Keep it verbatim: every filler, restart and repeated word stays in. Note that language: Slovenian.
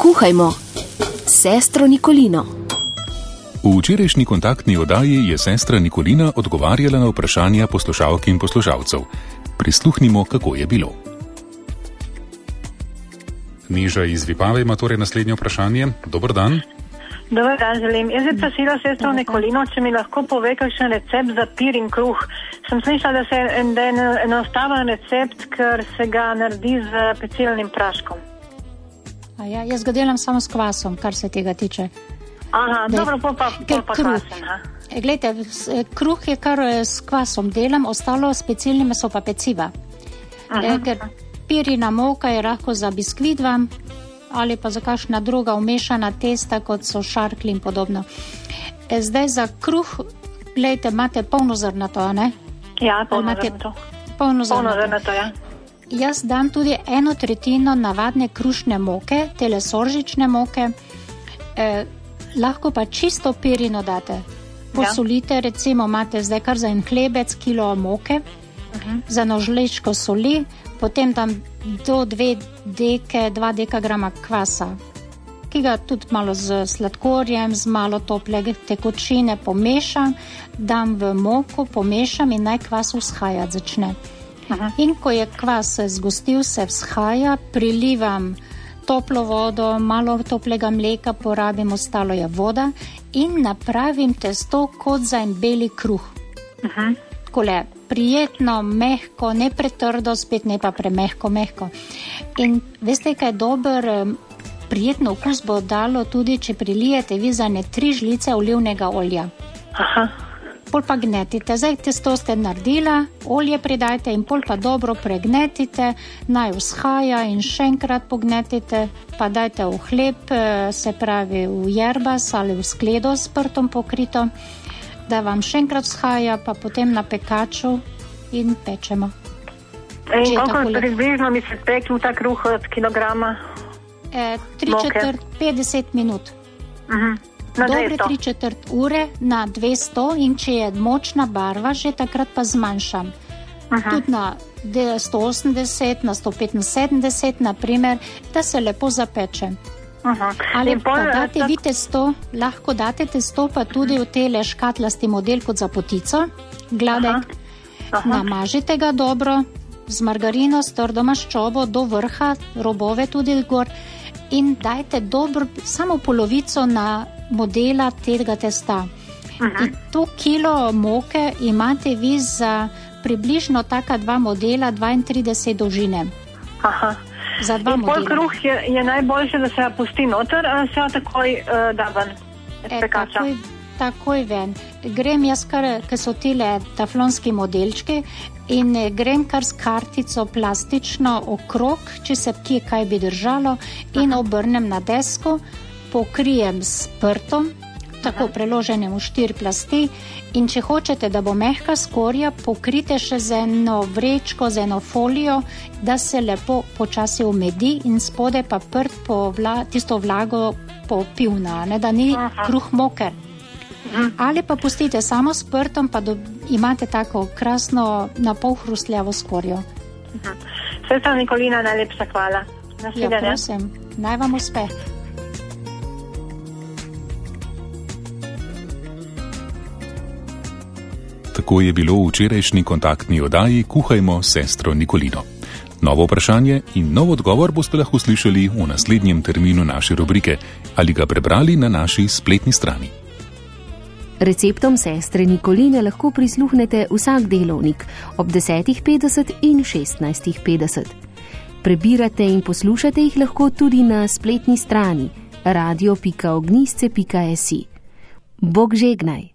Kuhajmo s sestro Nikolino. V včerajšnji kontaktni oddaji je sestra Nikolina odgovarjala na vprašanja poslušalk in poslušalcev. Prisluhnimo, kako je bilo. Neža iz Vipave ima torej naslednje vprašanje. Dober dan. Dobar dan, želim. Jaz bi prosila sestro Nikolino, če mi lahko pove kakšen recept za pir in kruh. Sem slišala, da se da je enostaven recept, ker se ga naredi z pecilnim praškom. A ja, jaz ga delam samo s kvasom, kar se tega tiče. Aha, Dej, dobro, pol pa, pol pa kvasen. Glejte, kruh je kar s kvasom delam, ostalo s pecilnimi so pa peciva. E, ker pirina moka je lahko za biskvit vam, ali pa za kakšna druga umešana testa, kot so šarkli in podobno. E, zdaj za kruh, glejte, imate polnozrnato, ne? Ja, polnozrnato. Polnozrnato, ja. Jaz dam tudi eno tretjino navadne krušne moke, tele soržične moke, e, lahko pa čisto pirino date. Posolite, ja. Recimo imate zdaj kar za en hlebec kilo moke, uh-huh. za eno žličko soli, potem tam do dve deke, dva dekagrama kvasa, ki ga tudi malo z sladkorjem, z malo tople tekočine pomešam, dam v moko, pomešam in naj kvas vzhajati začne. Aha. In ko je kvas zgostil, se vzhaja, prilivam toplo vodo, malo toplega mleka, porabim, ostalo je voda in napravim testo kot za en beli kruh. Aha. Takole, prijetno, mehko, ne pretrdo, spet ne pa premehko, mehko. In veste, kaj je dober, prijetno okus bo dalo tudi, če prilijete vi za ne tri žlice olivnega olja. Aha. Pol pa gnetite. Zdaj testo ste naredila, olje pridajte in pol pa dobro pregnetite, naj vzhaja in še enkrat pognetite, pa dajte v hleb, se pravi v jerbas ali v skledo s prtom pokrito, da vam še enkrat vzhaja, pa potem na pekaču in pečemo. In koliko približno mi se peki v ta kruh od kilograma? E, tri četrt, petdeset minut. Uh-huh. Dobre tri četrt ure na dvesto in če je močna barva, že takrat pa zmanjšam. Aha. Tudi na sto osemdeset, na sto petinsedemdeset, naprimer, da se lepo zapeče. Aha. Ali pa date vi testo, lahko date testo pa tudi v tele škatlasti model kot za potico, gladek. Aha. Aha. Namažite ga dobro z margarino, s trdo maščobo do vrha, robove tudi gor in dajte dobro, samo polovico na modela tega testa. Uh-huh. In to kilo moke imate vi za približno taka dva modela, dvaintrideset dolžine. Aha. Za dva in pol kruh je, je najboljše, da se pusti noter, ali se takoj uh, da ven? E, takoj, takoj ven. Grem jaz kar, ker so tile taflonski modelčki, in grem kar s kartico plastično okrog, če se kje kaj bi držalo, in obrnem na desko, pokrijem s prtom, tako preloženem v štiri plasti, in če hočete, da bo mehka skorja, pokrite še z eno vrečko, z eno folijo, da se lepo počasi umedi in spode pa prt po vla, tisto vlago popivna, ne, da ni kruh moker. Ali pa pustite samo s prtom, pa do, imate tako krasno napol hrustljavo skorjo. Sestra Nikolina, najlepša hvala. Ja, prosim, naj vam uspe. Tako je bilo v včerajšnji kontaktni oddaji Kuhajmo s sestro Nikolino. Novo vprašanje in nov odgovor boste lahko slišali v naslednjem terminu naše rubrike ali ga prebrali na naši spletni strani. Receptom sestre Nikoline lahko prisluhnete vsak delovnik ob desetih petdeset in šestnajstih petdeset. Prebirate in poslušate jih lahko tudi na spletni strani radio pika ognjišče pika si. Bog žegnaj!